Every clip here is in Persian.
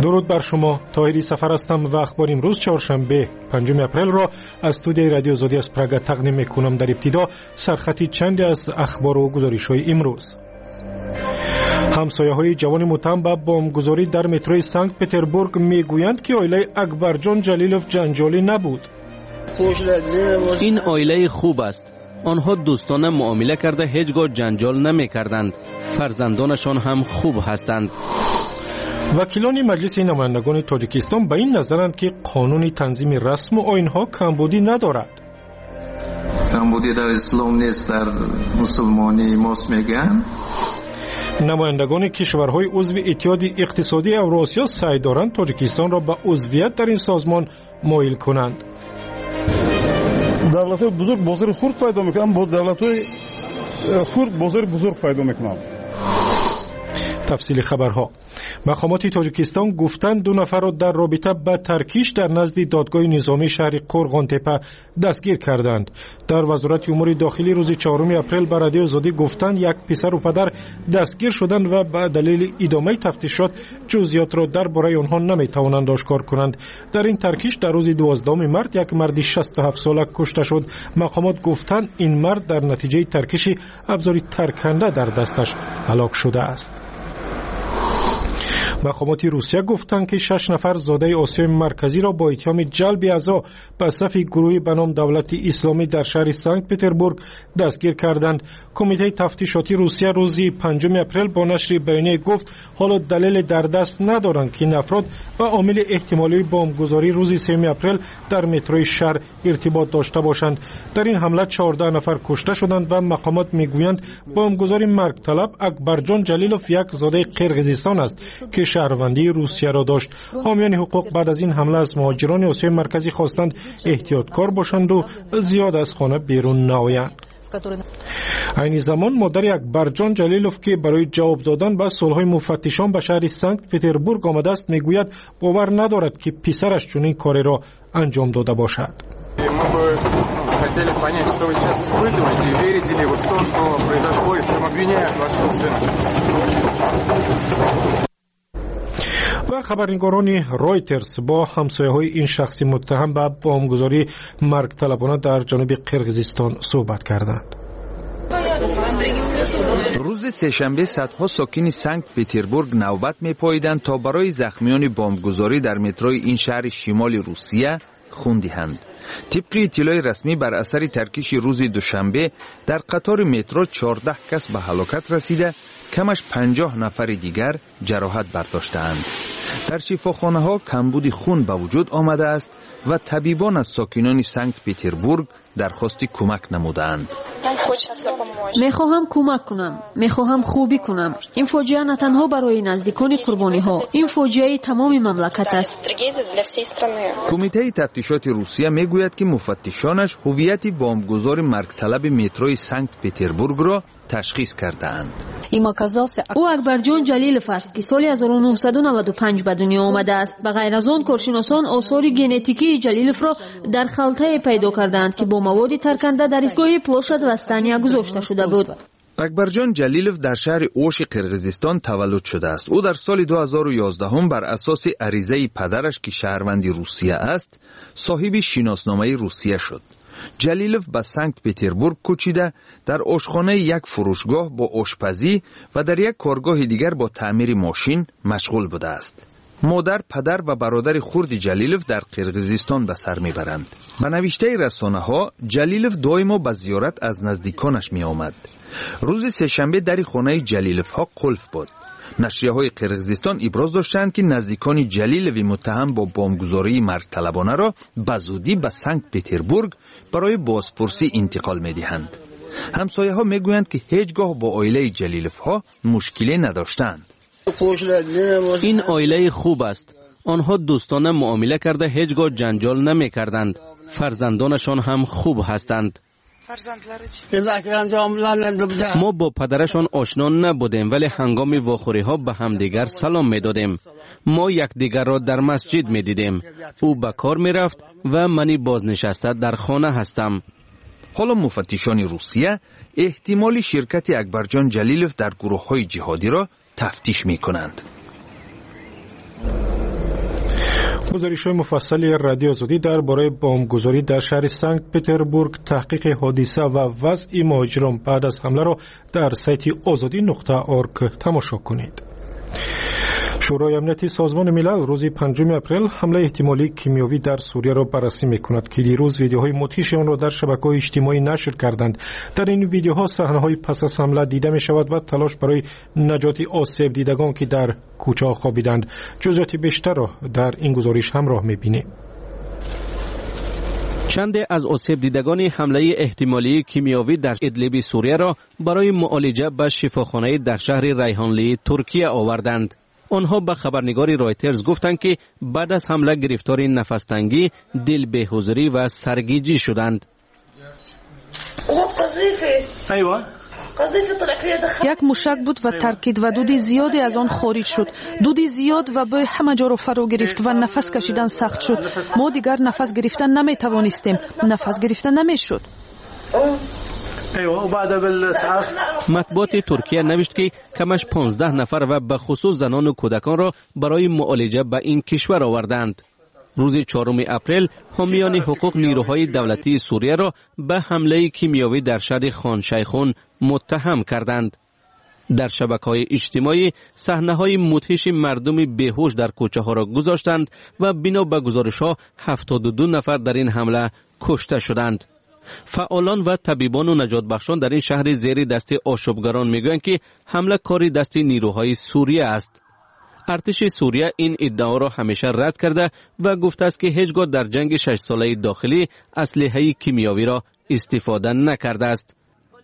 درود بر شما. طاهری سفر هستم و اخبار امروز چهارشنبه 5 اپریل را از استودیوی رادیو آزادی از پراگ تقدیم میکنم. در ابتدا سرخطی چندی از اخبار و گزارش‌های امروز. همسایه‌های جوان متهم به بمبگذاری در متروی سنت پتربورگ میگویند که عائله اکبرجان جلیلوف جنجالی نبود. این عائله خوب است. آنها دوستانه معامله کرده هیچگاه جنجال نمی‌کردند. فرزندانشان هم خوب هستند. وکیلان مجلس نمایندگان تاجیکستان به این نظرند که قانون تنظیم رسم و آیین‌ها کمبودی ندارد. کمبودی در اسلام نیست، در مسلمانی ماست میگن. نمایندگان کشورهای عضو اتحاد اقتصادی اوراسیا سعی دارند تاجیکستان را به عضویت در این سازمان مایل کنند. دولت‌های بزرگ بازار خرد پیدا می‌کنند، با دولت‌های خرد بازار بزرگ پیدا می‌کنند. تفصیل خبرها. مقامات تاجیکستان گفتند 2 نفر را در رابطه با ترکیش در نزد دادگاه نظامی شهر قرغان تپه دستگیر کردند. در وزارت امور داخلی روز 4 اپریل به رادیو آزادی گفتند یک پسر و پدر دستگیر شدند و به دلیل ادامه تفتیشات جزئیات را درباره آنها نمی‌توانند آشکار کنند. در این ترکیش در روز 12 مارس یک مرد 67 ساله کشته شد. مقامات گفتند این مرد در نتیجه ترکیش ابزاری ترکنده در دستش هلاک شده است. مقامات روسیه گفتند که 6 نفر زاده آسیای مرکزی را با اتهام جلب اعضا به صف گروهی به نام دولت اسلامی در شهر سنت پتربورگ دستگیر کردند. کمیته تفتیشاتی روسیه روز 5 اپریل با نشر بیانیه گفت حالا دلیل در دست ندارند که این افراد با عامل احتمالی بمبگذاری روز 3 اپریل در متروی شهر ارتباط داشته باشند. در این حمله 14 نفر کشته شدند و مقامات میگویند بمبگذاری مرگ طلب اکبرجان جلیلوف یک زاده قرقیزستان است که شهروندی روسیه را داشت. حامیان حقوق بعد از این حمله از مهاجران آسیای مرکزی خواستند احتیاطکار باشند و زیاد از خانه بیرون نآیند. این زمان مادر اکبرجان جلیلوف که برای جواب دادن به سوالهای مفتشان به شهر سنت پتربورگ آمده است میگوید باور ندارد که پسرش چنین کاری را انجام داده باشد. Хотели понять, что вы сейчас испытываете, и верите ли вы в то, что произошло и в чем обвиняют вашего сына. و خبرنگاران رایترز با همسایه‌های این شخص متهم به بمبگذاری مرگ طلبانه در جنوب قرقیزستان صحبت کردند. روز سه‌شنبه صدها ساکن سنت پتربورگ نوبت می‌پاییدند تا برای زخمیان بمبگذاری در متروی این شهر شمال روسیه خون دهند. طبق اطلاع رسمی بر اثر ترکیش روز دوشنبه در قطار مترو 14 کس به هلاکت رسیده، کمش 50 نفر دیگر جراحت برداشتند. در شفاخانه‌ها کمبود خون به وجود آمده است و طبیبان از ساکنان سنت پتربورگ درخواست کمک نمودند. میخواهم کمک کنم، میخواهم خوبی کنم. این فاجعه نه تنها برای نزدیکان قربانی ها، این فاجعه تمام مملکت است. کمیته تفتیشات روسیه میگوید که مفتشانش هویت بمبگذار مرگ طلب متروی سنت پتربورگ را تشخیص کردند. او اکبرجان جلیلوف است که سال 1995 به دنیا آمده است. به غیر از آن کارشناسان آثار ژنتیکی جلیلوف را در خلطه پیدا کردند که با مواد ترکنده در ایستگاه پلوشت وستانیا گذاشته شده بود. اکبرجان جلیلوف در شهر اوش قرقیزستان تولد شده است. او در سال 2011 بر اساس عریضه پدرش که شهروند روسیه است صاحب شناسنامه روسیه شد. جلیلوف به سنت پتربورگ کوچیده، در آشخانه یک فروشگاه با آشپزی و در یک کارگاه دیگر با تعمیر ماشین مشغول بوده است. مادر، پدر و برادر خرد جلیلوف در قرقیزستان به سر میبرند. به نوشته رسانه‌ها جلیلوف دائما به زیارت از نزدیکانش می آمد. روز سه‌شنبه در خانه جلیلوف ها قلف بود. نشریه‌های قرقیزستان ابراز داشتند که نزدیکان جلیلوف متهم با بمبگذاری مرگ طلبانه را به زودی به سنت پتربورگ برای بازپرسی انتقال می‌دهند. همسایه‌ها میگویند که هیچگاه با عائله جلیلوف ها مشکلی نداشتند. این عائله خوب است. آنها دوستانه معامله کرده هیچگاه جنجال نمی‌کردند. فرزندانشان هم خوب هستند. ما با پدرشان آشنا نبودیم ولی هنگام واخوری ها به همدیگر سلام می دادیم. ما یکدیگر را در مسجد می دیدیم. او به کار می رفت و منی بازنشسته در خانه هستم. حالا مفتشان روسیه احتمال شرکت اکبرجان جلیلوف در گروه های جهادی را تفتیش می کنند. گزارش‌های مفصلی رادیو آزادی درباره بمبگذاری در شهر سنت پتربورگ، تحقیق حادثه و وضع مهاجران بعد از حمله را در سایت azadi.org تماشا کنید. شورای امنیت سازمان ملل روز 5 اپریل حمله احتمالی کیمیاوی در سوریه را بررسی می‌کند که دیروز ویدیوهای مدهش آن را در شبکه‌های اجتماعی نشر کردند. در این ویدیوها صحنه‌های پس از حمله دیده می‌شود و تلاش برای نجات آسیب دیدگان که در کوچه‌ها خوابیدند. جزئیات بیشتر را در این گزارش همراه می‌بینیم. چند از آسیب دیدگان حمله احتمالی کیمیاوی در ادلب سوریه را برای معالجه به شفاخانه در شهر ریحانلی ترکیه آوردند. آنها به خبرنگار رایترز گفتند که بعد از حمله گرفتار نفس‌تنگی، دل به‌حضوری و سرگیجی شدند. یک موشک بود و ترکید و دود زیادی از آن خارج شد. دود زیاد و بوی همه جا را فرا گرفت و نفس کشیدن سخت شد. ما دیگر نفس گرفتن نمی توانستیم. نفس گرفتن نمی شد. مطبوعات ترکیه نوشت که کمش 15 نفر و به خصوص زنان و کودکان را برای معالجه به این کشور آوردند. روز 4 اپریل حامیان حقوق نیروهای دولتی سوریه را به حمله کیمیاوی در شهر خان شیخون متهم کردند. در شبکه‌های اجتماعی صحنه‌های مدهش مردم بیهوش در کوچه‌ها را گذاشتند و بنا به گزارش‌ها 72 نفر در این حمله کشته شدند. فعالان و طبیبان و نجات بخشان در این شهر زیر دست آشوبگران میگویند که حمله کاری دست نیروهای سوریه است. ارتش سوریه این ادعا را همیشه رد کرده و گفته است که هیچگاه در جنگ 6 ساله داخلی اسلحه کیمیاوی را استفاده نکرده است.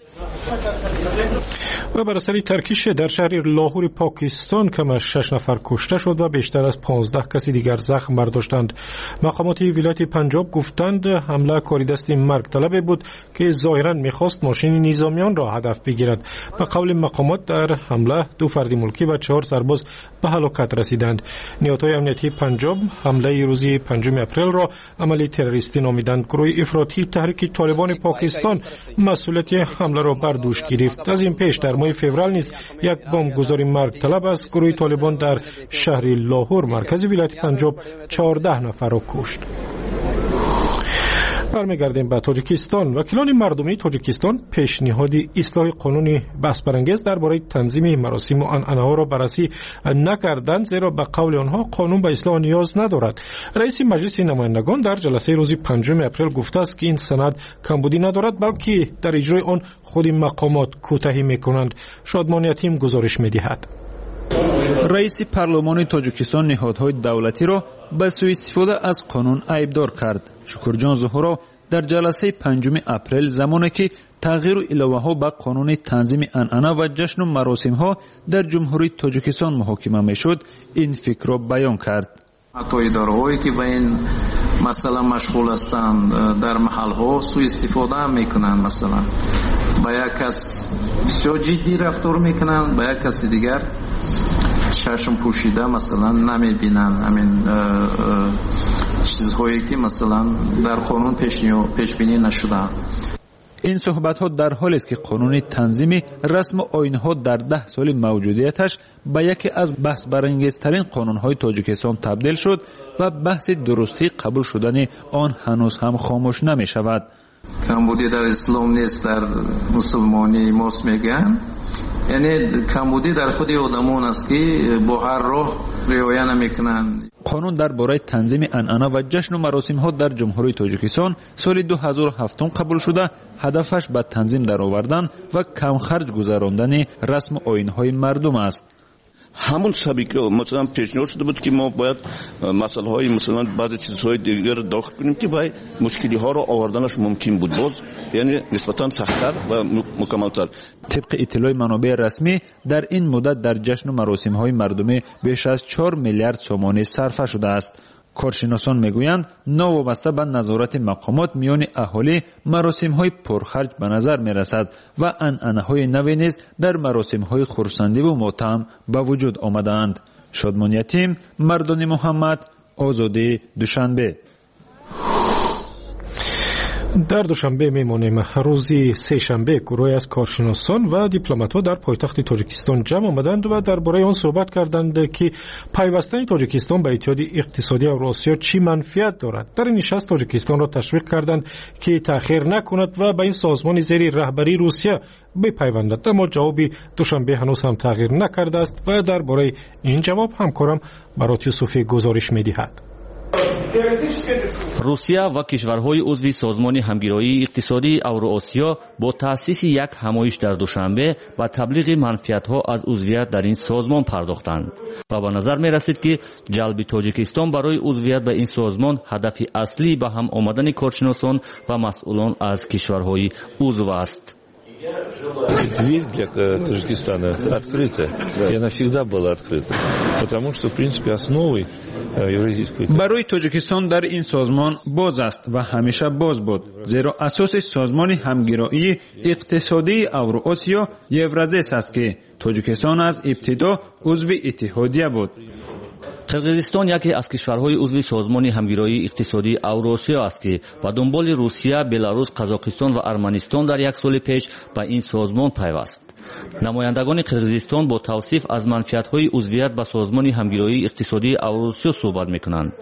و بر اثر ترکیش در شهر لاهور پاکستان کم از 6 نفر کشته شد و بیشتر از 15 کسی دیگر زخم برداشتند. مقامات ولایت پنجاب گفتند حمله کاری دست مرگ طلبه بود که ظاهرا می‌خواست ماشین نظامیان را هدف بگیرد. به قول مقامات در حمله 2 فرد ملکی و 4 سرباز به هلاکت رسیدند. نیروهای امنیتی پنجاب حمله روز 5 اپریل را عملی تروریستی نامیدند. گروه افراطی تحریک طالبان پاکستان مسئولیت حمله را بر دوش گرفت. از این پیش در ماه فوریه نیز یک بمبگذاری مرگ طلب از گروه طالبان در شهر لاهور مرکز ولایت پنجاب 14 نفر را کشت. برمیگردیم به تاجیکستان. وکیلان مردمی تاجیکستان پیشنهاد اصلاح قانون بحث برانگیز درباره تنظیم مراسم و عنعنه‌ها را بررسی نکردند، زیرا به قول آنها قانون به اصلاح نیاز ندارد. رئیس مجلس نمایندگان در جلسه روز 5 اپریل گفته است که این سند کمبودی ندارد، بلکه در اجرای آن خود مقامات کوتاهی میکنند. شادمان یتیم گزارش میدهد. رئیس پارلمان تاجیکستان نهادهای دولتی را به سوء استفاده از قانون عیبدار کرد. شکرجان ظهورا در جلسه 5 اپریل زمانی که تغییر و الوه‌ها به قانون تنظیم عنعنه و جشن و مراسم‌ها در جمهوری تاجیکستان محاکمه می‌شد، این فکر را بیان کرد. حتی اداره‌هایی که به این مسئله مشغول هستند در محل‌ها سوء استفاده می‌کنند. مثلا با یک کس بسیار جدی رفتار می‌کنند، با یک کس دیگر چشم پوشیده مثلا نمی‌بینند. همین چیزهایی که مثلا در قانون پیش بینی نشده. این صحبت ها در حالی است که قانون تنظیم رسم و آیین ها در 10 سال موجودیتش به یکی از بحث برانگیزترین قانون های تاجیکستان تبدیل شد و بحث درستی قبول شدن آن هنوز هم خاموش نمی شود. کمبودی در اسلام نیست، در مسلمانی ماست میگن. یعنی کمبودی در خود آدمان است که با هر راه رعایت نمیکنند. قانون درباره تنظیم عنعنه و جشن و مراسم ها در جمهوری تاجیکستان سال 2007 قبول شده. هدفش به تنظیم درآوردن و کم خرج گذراندن رسم و آیین های مردم است. همون سبکی که مثلا پیشنهاد شده بود که ما باید مسائل های مثلا بعضی چیزهای دیگر داخل کنیم که باید مشکلی ها را آوردنش ممکن بود، باز یعنی نسبتا سخت‌تر و مکمل‌تر. طبق اطلاع منابع رسمی در این مدت در جشن و مراسم های مردمی بیش از 4 میلیارد سومانی صرف شده است. کارشناسان میگویند ناوابسته به نظارت مقامات میان اهالی مراسم‌های پرخرج به نظر میرسد و عنعنه‌های نوی نیز در مراسم‌های خرسندی و ماتم به وجود آمدند. شادمان یتیم، مردان محمد، آزادی، دوشنبه. در دوشنبه میمانیم. روزی سه‌شنبه گروهی از کارشناسان و دیپلمات‌ها در پایتخت تاجیکستان جمع آمدند و درباره آن صحبت کردند که پیوستن تاجیکستان به اتحاد اقتصادی اوراسیا چی منفعت دارد. در این نشست تاجیکستان را تشویق کردند که تأخیر نکند و به این سازمان زیر رهبری روسیه بپیوندد، اما جوابی دوشنبه هنوز هم تغییر نکرده است و درباره این جواب همکارم برات یوسفی گزارش می‌دهد. روسیه و کشورهای عضو سازمان همگرایی اقتصادی اوراسیا با تأسیس یک همایش در دوشنبه و تبلیغ منفعت‌ها از عضویت در این سازمان پرداختند و به نظر می‌رسید که جلب تاجیکستان برای عضویت به این созмон هدف اصلی به هم آمدن کارشناسان و مسئولان از کشورهای عضو است. Дверь для Таджикистана открыта, и она всегда была открыта, потому что, в принципе, основой евразийской... برای تاجیکستان در این سازمان باز است و همیشه باز بود، زیرا اساس سازمان همگرایی اقتصادی اوراسیا یورازیس است که تاجیکستان از ابتدا عضو اتحادیه بود. قرقیزستان یکی از کشورهای عضو سازمان همگرایی اقتصادی اوراسیا است که به دنبال روسیه، بلاروس، قزاقستان و ارمنستان در یک سال پیش به این سازمان پیوست. نمایندگان قرقیزستان با توصیف از منفعت‌های عضویت به سازمان همگرایی اقتصادی اوراسیا صحبت می‌کنند.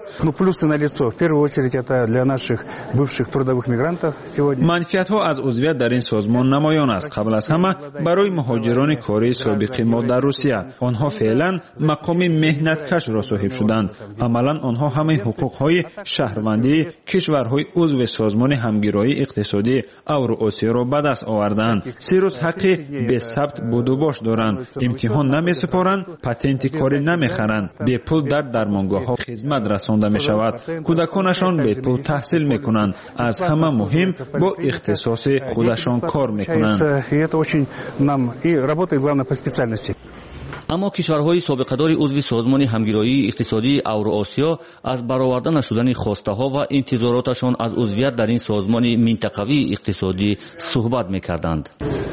منفعت‌ها از عضویت در این سازمان نمایان است. قبل از همه برای مهاجران کاری سابق ما در روسیه، آنها فعلا مقام مهنتکش را صاحب شدند. عملاً آنها همه حقوق‌های شهروندی کشورهای عضو سازمان همگرایی اقتصادی اوراسیا را به دست آوردند. 3 روز حق به ثبت بود و باش دارند، امتحان نمی‌سپارند، پاتنت کاری نمی‌خرند، به پول در درمانگاه‌ها خدمت رسانده می‌شود، کودکانشان به پول تحصیل می‌کنند، از همه مهم با اختصاص خودشان کار می‌کنند. اما کشورهای سابقه‌دار عضو سازمان همگرایی اقتصادی اوراسیا از برآورده نشدن خواسته‌ها و انتظاراتشان از عضویت در این سازمان منطقوی اقتصادی صحبت می‌کردند.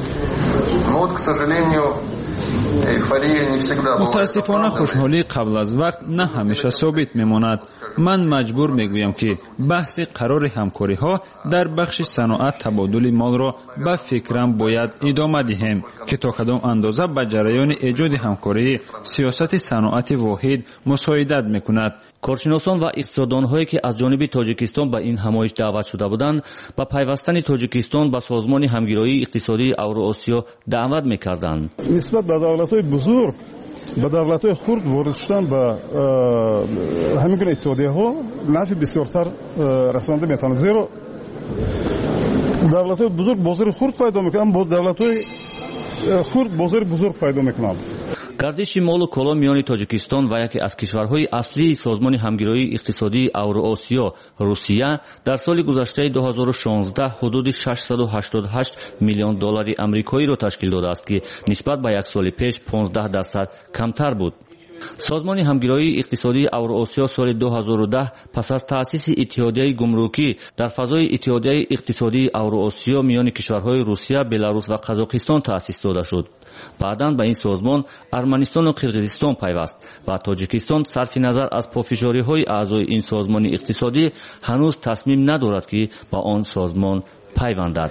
متاسفانه خوشحالی قبل از وقت نه همیشه ثابت میماند. من مجبور میگویم که بحث قرار همکاری ها در بخش صنعت تبادل مال را به فکرم باید ادامه دهیم که تا کدام اندازه به جریان ایجاد همکاری سیاست صنعت واحد مساعدت میکند. کارشناسان و اقتصاددان‌هایی که از جانب تاجیکستان به این همایش دعوت شده بودند، با پیوستن تاجیکستان به سازمان همگرایی اقتصادی اوراسیا دعوت می‌کردند. نسبت به دولت‌های بزرگ به دولت‌های خرد وارد شدن به همین گونه اتحادیه‌ها نفع بسیارتر رسانده می‌تواند، زیرا دولت‌های بزرگ بازار خرد پیدا می‌کنند، با دولت‌های خرد بازار بزرگ پیدا می‌کنند. گردش مال و کالا میان تاجیکستان و یکی از کشورهای اصلی سازمان همگرایی اقتصادی اوراسیا روسیه در سال گذشته 2016 حدود 688 میلیون دلار آمریکایی را تشکیل داده است که نسبت به یک سال پیش 15% کمتر بود. سازمان همگرایی اقتصادی اوراسیا سال 2010 پس از تأسیس اتحادیه گمرکی در فضای اتحادیه اقتصادی اوراسیا میان کشورهای روسیه، بلاروس و قزاقستان تأسیس داده شد. بعداً به این سازمان ارمنستان و قرقیزستان پیوست و تاجیکستان صرف نظر از پافشاری‌های اعضای این سازمان اقتصادی هنوز تصمیم ندارد که با آن سازمان پیوندد.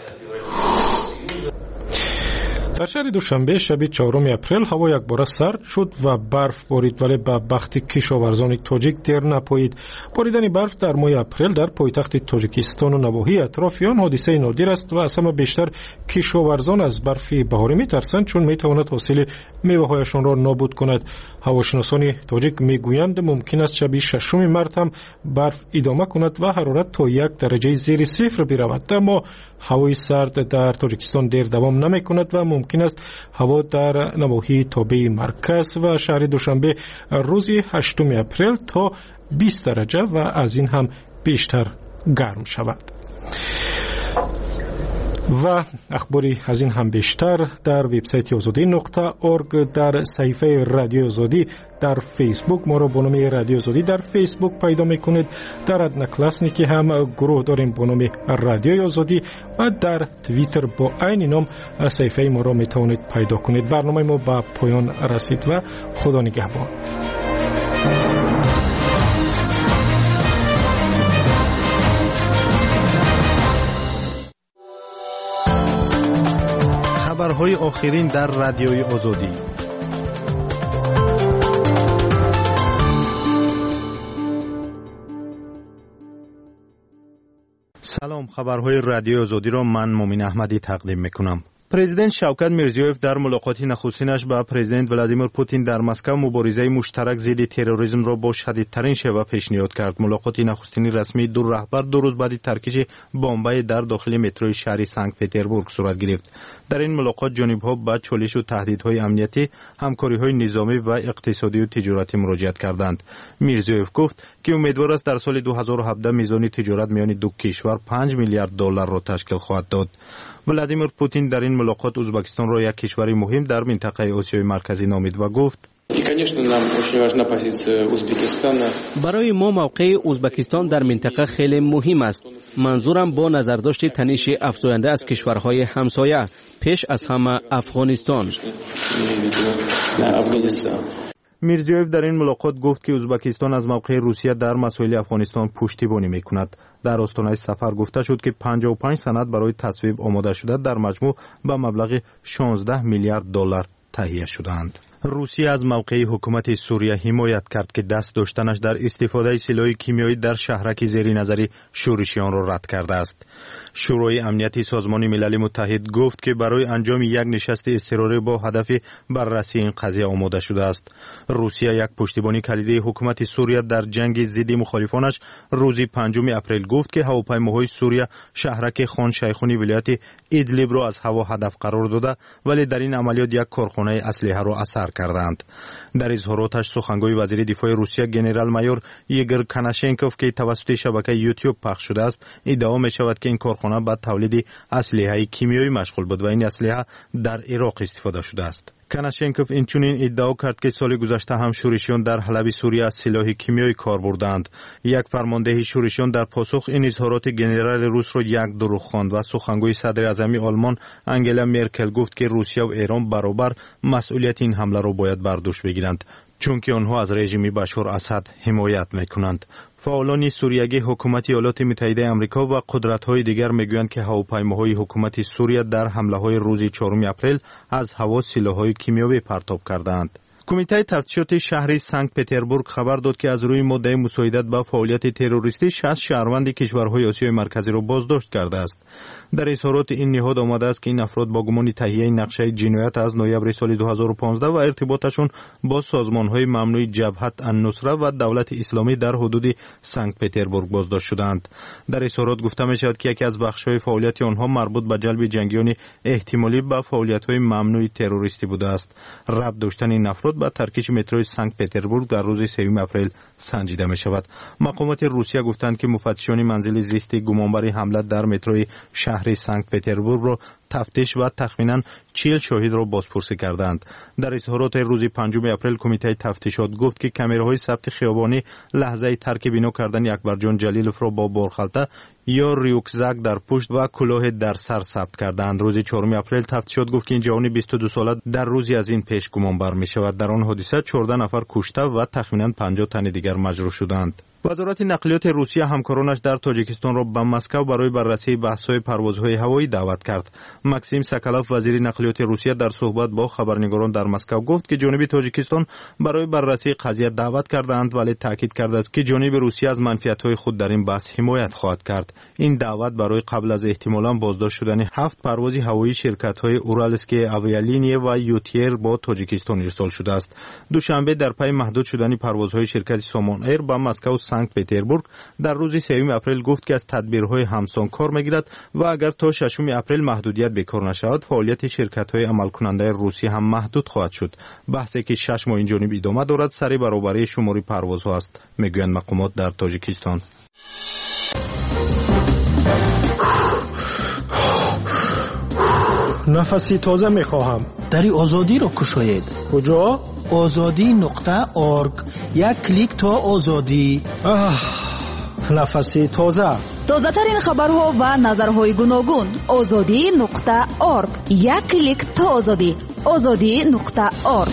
در شهر دوشنبه شب 4 اپریل هوا یکباره سرد شد و برف بارید، ولی به بخت کشاورزان تاجیک دیر نپایید. باریدن برف در ماه اپریل در پایتخت تاجیکستان و نواحی اطرافیان حادثه نادر است و از همه بیشتر کشاورزان از برف بهاری میترسند، چون میتواند حاصل میوه‌هایشان را نابود کند. هواشناسان تاجیک میگویند ممکن است شب 6 مارس هم برف ادامه کند و حرارت تا 1 درجه زیر صفر برود. اما هوای سرد در تاجیکستان دیر دوام نمی کند و ممکن است هوا در نواحی تابع مرکز و شهر دوشنبه روز 8 اپریل تا 20 درجه و از این هم بیشتر گرم شود. و اخباری از این هم بیشتر در وبسایت azadi.org، در صفحه رادیو آزادی در فیسبوک ما را با نام رادیو آزادی در فیسبوک پیدا میکنید. در ادنکلاسنیکی هم گروه داریم با نام رادیو آزادی و در توییتر با عین نام صفحه ما را میتونید پیدا کنید. برنامه ما به پایان رسید و خدا نگهبان. خبرهای آخرین در رادیوی آزادی. سلام، خبرهای رادیوی آزادی را من مومن احمدی تقدیم میکنم. پرزیدنت شوکت میرزیویف در ملاقات نخستینش با پرزیدنت ولادیمیر پوتین در مسکو مبارزه مشترک ضد تروریسم را با شدیدترین شیوه پیشنهاد کرد. ملاقات نخستین رسمی دو رهبر 2 روز بعد ترکیش بمب‌های در داخل متروی شهر سنت پتربورگ صورت گرفت. در این ملاقات جانب‌ها با چالش و تهدیدهای امنیتی، همکاری‌های نظامی و اقتصادی و تجارتی مراجعت کردند. میرزیویف گفت که امیدوار است در سال 2017 میزان تجارت میان دو کشور 5 میلیارد دلار را تشکیل خواهد داد. ولادیمیر پوتین در این ملاقات ازبکستان را یک کشور مهم در منطقه آسیای مرکزی نامید و گفت برای ما موقع ازبکستان در منطقه خیلی مهم است. منظورم با نظرداشت تنش افزاینده از کشورهای همسایه، پیش از همه افغانستان. میرزیویف در این ملاقات گفت که ازبکستان از موقع روسیه در مسائل افغانستان پشتیبانی میکند. در آستانه سفر گفته شد که 55 سند برای تصویب آماده شده در مجموع به مبلغ 16 میلیارد دلار تهیه شدند. روسیه از موقع حکومت سوریه حمایت کرد که دست داشتنش در استفاده سلاح کیمیایی در شهرک زیر نظر شورشیان را رد کرده است. شورای امنیتی سازمان ملل متحد گفت که برای انجام یک نشست اضطراری با هدف بررسی این قضیه آماده شده است. روسیه یک پشتیبانی کلیدی حکومت سوریه در جنگ ضد مخالفانش روز 5 اپریل گفت که هواپیماهای سوریه شهرک خان شیخونی ولایت ایدلیب را از هوا هدف قرار داده، ولی در این عملیات یک کارخانه اسلحه را اثر کردند. در اظهاراتش سخنگوی وزیر دفاع روسیه گنرال مایور ایگور کناشنکوف که توسط شبکه یوتیوب پخش شده است ادعا می شود که این کارخانه به تولید اسلحه کیمیایی مشغول بود و این اسلحه در عراق استفاده شده است. کناشنکوف اینچنین ادعا کرد که سال گذشته هم شورشیان در حلب سوریه از سلاح کیمیایی کار بردند. یک فرمانده شورشیان در پاسخ این اظهارات گنرال روس را یک دروغ خواند و سخنگوی صدر اعظم آلمان انگلا مرکل گفت که روسیه و ایران برابر مسئولیت این حمله را باید بر دوش بگیرند، چون که آنها از رژیم بشار اسد حمایت میکنند. فعالان سوریگی حکومت ایالات متحده آمریکا و قدرت‌های دیگر میگویند که هواپیماهای حکومت سوریه در حمله‌های روز 4 اپریل از هوا سلاح‌های کیمیایی پرتاب کردند. کمیته تفتیشات شهر سنت پتربورگ خبر داد که از روی ماده مساعدت به فعالیت تروریستی 60 شهروند کشورهای آسیای مرکزی را بازداشت کرده است. در اظهارات این نهاد آمده است که این افراد با گمان تهیه نقشه جنایت از نوامبر سال 2015 و ارتباطشون با سازمان‌های ممنوع جبهت النصره و دولت اسلامی در حدود سنت پتربورگ بازداشت شدند. در اظهارات گفته می‌شود که یکی از بخش‌های فعالیت آنها مربوط به جلب جنگیان احتمالی به فعالیت‌های ممنوع تروریستی بوده است. ربط داشتن این افراد با ترکیش متروی سنت پتربورگ در روز 3 اپریل سنجیده می شود. مقامات روسیه گفتند که مفتشان منزل زیست گمانبر حمله در متروی شهر سنت پتربورگ را تفتیش و تخمینا 40 شاهد را بازپرسی کردند. در اظهارات روز 5 اپریل کمیته تفتیشات گفت که کامراهای ثبت خیابانی لحظه ترک بنا کردن اکبرجان جلیلوف را با بارخلطه یا ریوکزاک در پشت و کلاه در سر ثبت کردند. روز 4 اپریل تفتیشات گفت که این جوان 22 ساله در روزی از این پیش گمانبر می شود. در آن حادثه 14 نفر کشته و تخمینا 50 تن دیگر مجروح شدند. وزارت نقلیات روسیه همکارانش در تاجیکستان را به مسکو برای بررسی بحث‌های پروازهای هوایی دعوت کرد. ماکسیم ساکالوف وزیر نقلیات روسیه در صحبت با خبرنگاران در مسکو گفت که جانب تاجیکستان برای بررسی قضیه دعوت کردند، ولی تاکید کرد است که جانب روسیه از منفعت‌های خود در این بحث حمایت خواهد کرد. این دعوت برای قبل از احتمالاً بازداشت شدن 7 پرواز هوایی شرکت‌های اورالسکی آویالینیه و یوتیر با تاجیکستان ارسال شده است. دوشنبه در پی محدود شدن پروازهای شرکت سامان ایر با مسکو سنت پتربورگ در روز 3 اپریل گفت که از تدبیرهای همسان کار میگیرد و اگر تا 6 اپریل محدودیت بکار نشود فعالیت شرکت‌های عملکننده روسی هم محدود خواهد شد. بحثی که 6 ماه این جانب ادامه دارد سر برابری شماری پروازها است، میگویند مقامات در تاجیکستان. نفسی تازه میخواهم. دری آزادی را کشاید. کجا؟ azadi.org. یک کلیک تا آزادی. نفسی تازه. تازه ترین خبرها و نظرهای گوناگون. azadi.org. یک کلیک تا آزادی. azadi.org.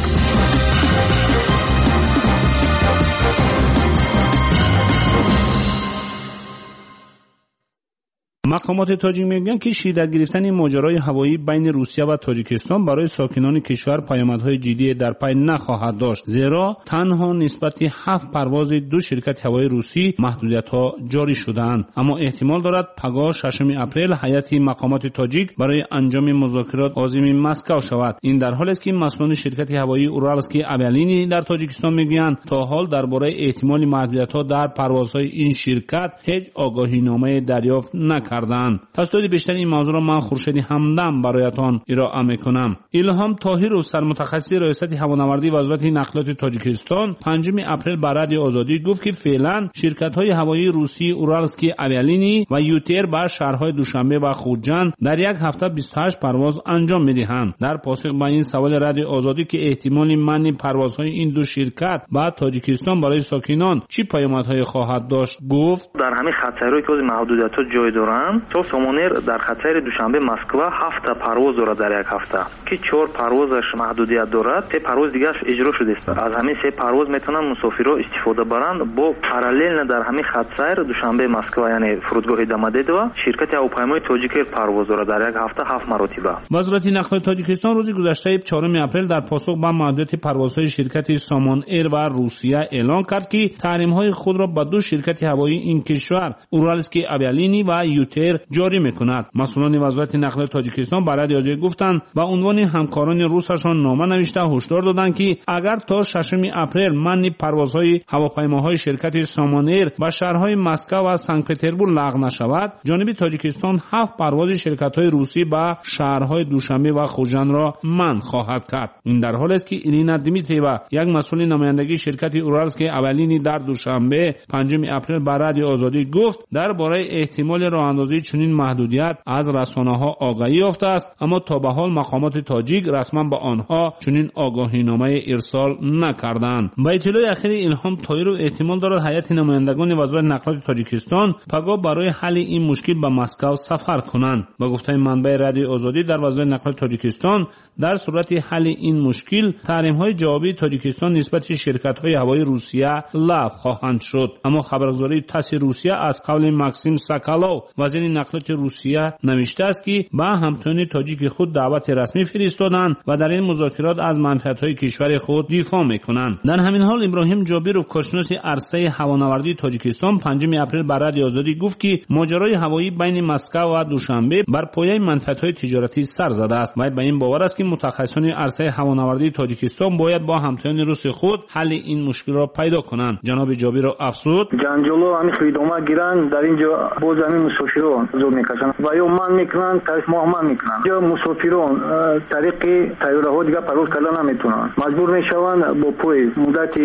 مقامات تاجیک میگویند که شدت گرفتن ماجرای هوایی بین روسیه و تاجیکستان برای ساکنان کشور پیامدهای جدی در پی نخواهد داشت، زیرا تنها نسبت 7 پرواز 2 شرکت هوایی روسی محدودیت‌ها جاری شده‌اند. اما احتمال دارد پگاه 6 اپریل هیئت مقامات تاجیک برای انجام مذاکرات عازم مسکو شود. این در حالی است که مسئولان شرکت هوایی اورالسکی اویالینی در تاجیکستان میگویند تا حال درباره احتمال محدودیت‌ها در پروازهای این شرکت هیچ آگاهینامه دریافت نکردند. تصدیق بیشتر این موضوع را من خورشید همدم برایتان ارائه میکنم. الهام طاهر سرمتخصص ریاست هوانوردی وزارت نقلات تاجیکستان 5 اپریل بر رادیو آزادی گفت که فعلا شرکت‌های هوایی روسی اورالسکی اویالینی و یوتر به شهرهای دوشنبه و خوجند در یک هفته 28 پرواز انجام می‌دهند. در پاسخ به این سوال رادیو آزادی که احتمال منع پروازهای این دو شرکت به تاجیکستان برای ساکنان چه پیامدهای خواهد داشت گفت در همین خطرهایی که محدودیت‌ها جای دارند تو سامانر در خطر دوشنبه مسکو 7 پرواز دارد در یک هفته که 4 پروازش محدودیت دارد 3 پرواز دیگه اجرا شده است. از همین 3 پرواز میتونن مسافرها استفاده برند با پارالل در همین خطر دوشنبه مسکو یعنی فرودگاه داماددو شرکت هواپیمای تاجیک پرواز دارد در یک هفته 7 مرتبه. وزارت نقل تاجیکستان روز گذشته 4 اپریل در پاسخ به محدودیت پروازهای شرکت سامان ایر و روسیه اعلان کرد که تحریم‌های خود را به 2 شرکت هوایی این کشور اورالسکی اویالینی و یوتر جاری می‌کند. مسئولان وزارت نقل تاجیکستان برای رادیو گفتند به عنوان همکاران روسشان نامه نوشته هشدار دادند که اگر تا 6 اپریل منع پروازهای هواپیماهای شرکت سامان ایر به شهرهای مسکو و سنت پترزبورگ لغو نشود، جانب تاجیکستان 7 پرواز شرکت‌های روسی به شهرهای دوشنبه و خوجند را منع خواهد کرد. این در حالی است که ایلینا دیمیتریوا یک مسئول نمایندگی شرکت اورالسکی اویالینی در دوشنبه 5 اپریل بر رادیو آزادی گفت درباره احتمال راه اندازی چنین محدودیت از رسانه‌ها آگاهی یافته است، اما تا به حال مقامات تاجیک رسما به آنها چنین آگاهینامه ارسال نکردند. با اطلاع اخیر الهام طاهر احتمال دارد هیئت نمایندگان وزارت نقلات تاجیکستان پگاه برای حل این مشکل به مسکو سفر کنند. با گفته منبع رادیو آزادی در وزارت نقلات تاجیکستان در صورت حل این مشکل تحریم‌های جوابی تاجیکستان نسبت به شرکت‌های هوایی روسیه لغو خواهند شد. اما خبرگزاری تاس روسیه از قول ماکسیم ساکالوف وزیر نقلات روسیه نوشته است که به همتایان تاجیک خود دعوت رسمی فرستادند و در این مذاکرات از منفعت‌های کشور خود دفاع می‌کنند. در همین حال ابراهیم جابیرو کارشناس عرصه هوانوردی تاجیکستان 5 اپریل بر رادیو آزادی گفت که ماجرای هوایی بین مسکو و دوشنبه بر پایه منفعت‌های تجارتی سر زده است. و به این باور است که متخصصان عرصه هوانوردی تاجیکستان باید با همتایان روس خود حل این مشکل را پیدا کنند. جناب جابیرو افزود جنجالو همین خیدوما گیرن در اینجا باز همین مسافران زور میکشن و یا من میکنن طریق محمد میکنن یا مسافران طریق تیاره ها دیگه پرواز کردن نمیتونن مجبور میشون با پوی مدت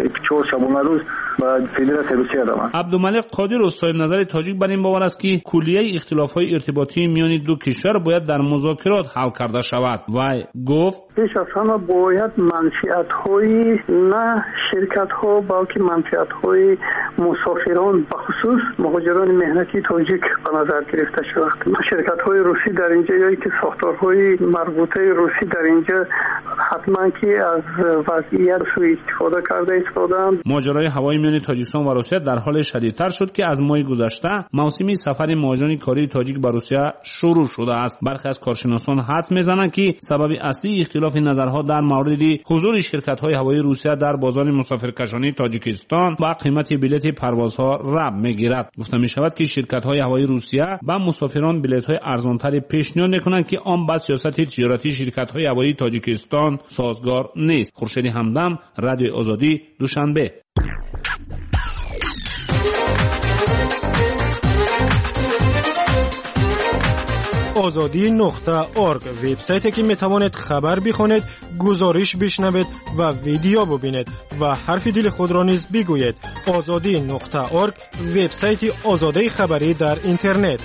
4 شبانه روز با فدراسیون روسیه روند. عبدالملک قادر صاحب نظر تاجیک بر این باور است که کلیه اختلافات ارتباطی میان دو کشور باید در مذاکرات حل کرده شود و گفت پیش از همه باید منفعت‌های نه شرکت‌ها بلکه منفعت‌های مسافران بخصوص مهاجران مهنتی تاجیک به نظر گرفته شود. شرکت‌های روسی در اینجا یا که ساختارهای مربوطه روسی در اینجا حتما که از وضعیت سوء استفاده کرده ایستادند. ماجرای هوایی میان تاجیکستان و روسیه در حال شدیدتر شد که از ماه گذشته موسم سفر مهاجران کاری تاجیک به روسیه شروع شده است. برخی از کارشناسان حدس میزنند که سبب اصلی اختلاف نظرها در مورد حضور شرکت‌های هوایی روسیه در بازار مسافرکشانی تاجیکستان و قیمت بلیط پروازها ربط می‌گیرد. گفته می‌شود که شرکت‌های هوایی روسیه به مسافران بلیط‌های ارزان‌تر پیشنهاد می‌کنند که آن با سیاست تجارتی شرکت‌های هوایی تاجیکستان سازگار نیست. خورشید همدم، رادیو آزادی، دوشنبه. azadi.org وبسایتی که میتوانید خبر بخونید، گزارش بشنوید و ویدیو ببینید و حرف دل خود را نیز بگویید. azadi.org وبسایت آزادی خبری در اینترنت.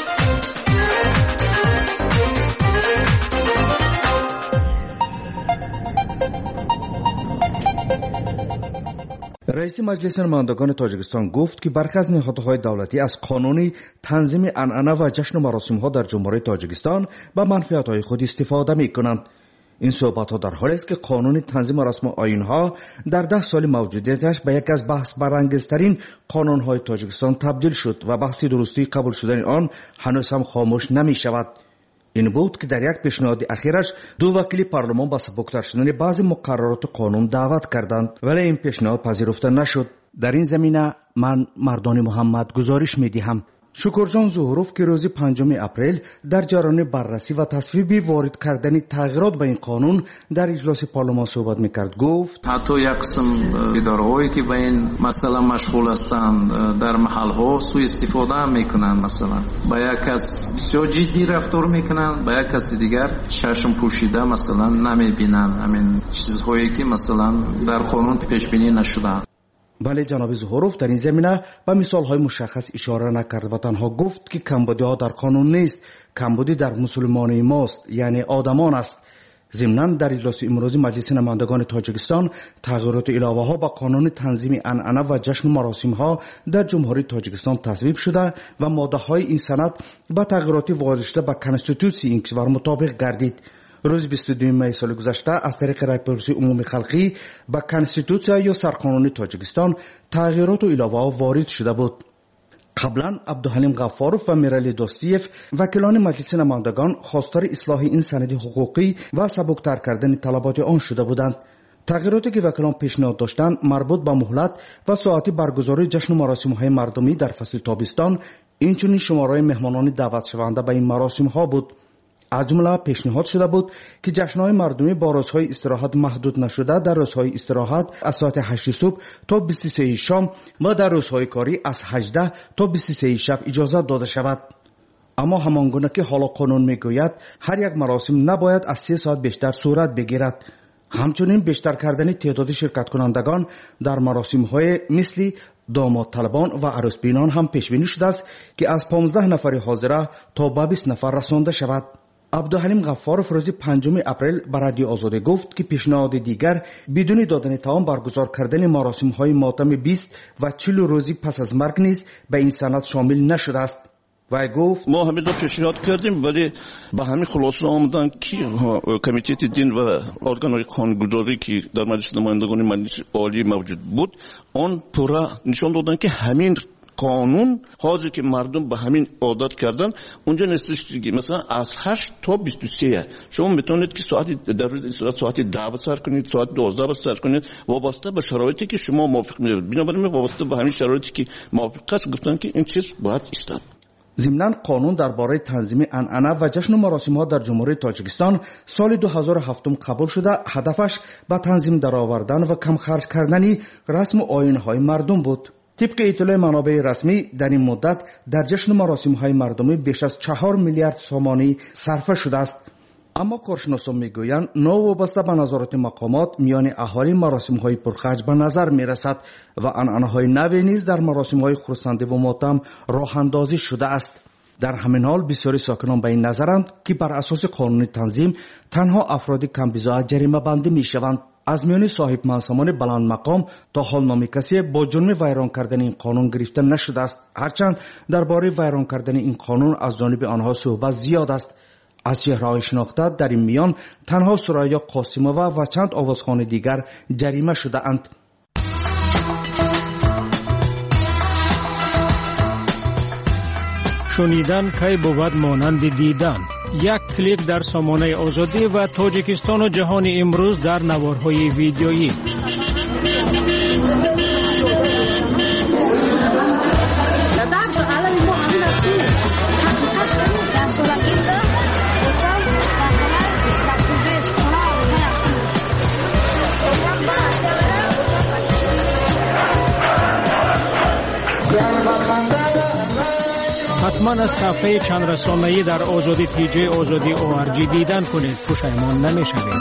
رئیس مجلس نمایندگان تاجیکستان گفت که برخی از نهادهای دولتی از قانون تنظیم عنعنه و جشن و مراسم‌ها در جمهوری تاجیکستان به منفعت‌های خود استفاده می‌کنند. این صحبت‌ها در حالی است که قانون تنظیم رسم آیین‌ها در 10 سال موجودیتش به یک از بحث برانگیزترین قانون‌های تاجیکستان تبدیل شد و بحث درستی قبول شدن آن هنوز هم خاموش نمی‌شود. این بود که در یک پیشنهاد اخیرش دو وکیل پارلمان با سبکتر شدن بعضی مقررات قانون دعوت کردند، ولی این پیشنهاد پذیرفته نشد. در این زمینه من مردان محمد گزارش می‌دهم. شکرجان ظهوروف که روز 5 اپریل در جریان بررسی و تصویب وارد کردن تغییرات به این قانون در اجلاس پارلمان صحبت میکرد گفت حتی یک قسم اداره‌هایی که به این مسئله مشغول هستند در محل‌ها سوء استفاده میکنند، مثلا با یک کس بسیار جدی رفتار میکنند، با یک کس دیگر چشم پوشیده مثلا نمیبینند همین چیزهایی که مثلا در قانون پیش بینی نشده. ولی جناب ظهوروف در این زمینه به مثال‌های مشخص اشاره نکرد و تنها گفت که کمبودی‌ها در قانون نیست، کمبودی در مسلمانان ماست، یعنی آدمان است. ضمناً در اجلاس امروزی مجلس نمایندگان تاجیکستان تغییرات علاوه‌ها به قانون تنظیم عنعنه و جشن و مراسم‌ها در جمهوری تاجیکستان تصویب شده و ماده‌های این سند با تغییرات وارد شده به کنستیتوسی این کشور مطابق گردید. روز 22 می سال گذشته از طریق رایپرسی عمومی خلقی به کنستیتوسیا یا سرقانون تاجیکستان تغییرات و علاوه‌ها وارد شده بود. قبلا عبدالحلیم غفاروف و میرالی دوستیف وکیلان مجلس نمایندگان خواستار اصلاح این سند حقوقی و سبکتر کردن طلبات آن شده بودند. تغییراتی که وکیلان پیشنهاد داشتند مربوط به مهلت و ساعت برگزاری جشن و مراسم‌های مردمی در فصل تابستان، اینچنین شماره مهمانان دعوت شونده به این مراسم‌ها بود. از جمله پیشنهاد شده بود که جشن‌های مردمی با روزهای استراحت محدود نشده در روزهای استراحت از ساعت 8 صبح تا 23 شام و در روزهای کاری از 18 تا 23 شب اجازه داده شود. اما همانگونه که حالا قانون میگوید هر یک مراسم نباید از 3 ساعت بیشتر صورت بگیرد. همچنین بیشتر کردن تعداد شرکت کنندگان در مراسم‌های مثل داماد طلبان و عروس بینان هم پیش بینی شده است که از 15 نفر حاضره تا به 20 نفر رسانده شود. عبدالحلیم غفاروف روز 5 اپریل به رادیو آزادی گفت که پیشنهاد دیگر بدون دادن توان برگزار کردن مراسم‌های ماتم 20 و 40 روزی پس از مرگ نیز به این سند شامل نشده است. و گفت ما همین پیشنهاد کردیم ولی به همین خلاصه آمدن که کمیته دین و ارگان‌های قانونگذاری که در مجلس نمایندگان مجلس عالی موجود بود آن پورا نشان دادن که همین قانون حاضر که مردم به همین عادت کردن اونجا نیستش دیگه. مثلا از 8 تا 23 شما میتونید که در روز ساعت 10 سر کنید، ساعت 12 سر کنید، وابسته به شرایطی که شما موافق می‌بینید. بنابراین وابسته به همین شرایطی که موافق است گفتن که این چیز باید ایستاد. ضمناً قانون درباره تنظیم عنعنه و جشن و مراسم‌ها در جمهوری تاجیکستان سال 2007 قبول شده. هدفش به تنظیم درآوردن و کم خرج کردن رسم و آیین‌های مردم بود. طبق اطلاع منابع رسمی در این مدت در جشن و مراسم‌های مردمی بیش از 4 میلیارد سومانی صرف شده است. اما کارشناسان میگویند نوابسته به نظارت مقامات میان اهالی مراسم‌های پرخرج به نظر میرسد و عنعنه‌های نوی نیز در مراسم‌های خرسندی و ماتم راه اندازی شده است. در همین حال بسیاری ساکنان به این نظرند که بر اساس قانون تنظیم تنها افراد کم بضاعت جریمه بندی میشوند. از میان صاحب منصبان بلند مقام تا حال نام کسی با جرم ویران کردن این قانون گرفته نشده است، هرچند درباره ویران کردن این قانون از جانب آنها صحبت زیاد است. از چهره‌های شناخته در این میان تنها سرایا قاسمووا و چند آوازخوان دیگر جریمه شده اند. شنیدن کی بود مانند دیدن. یک کلیک در سامانه آزادی و تاجیکستان و جهان امروز در نوارهای ویدیویی. حتما از صفحه چند رسانه‌ای در آزادی پیج آزادی ORG دیدن کنید، پشیمان نمی‌شوید.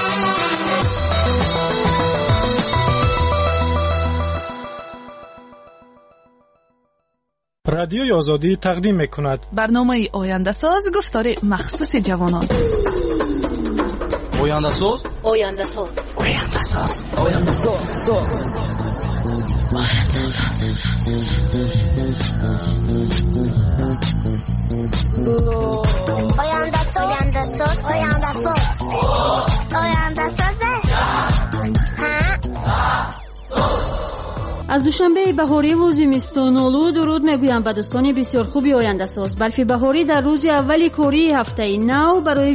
رادیوی آزادی تقدیم می‌کند برنامه آینده ساز، گفتار مخصوص جوانان. آینده ساز، آینده ساز، آینده ساز، آینده ساز. از دوشنبه بهاری و زمستان‌آلود درود میگویم به دوستان بسیار خوبی آینده ساز. برف بهاری در روز اول کاری هفته نو برای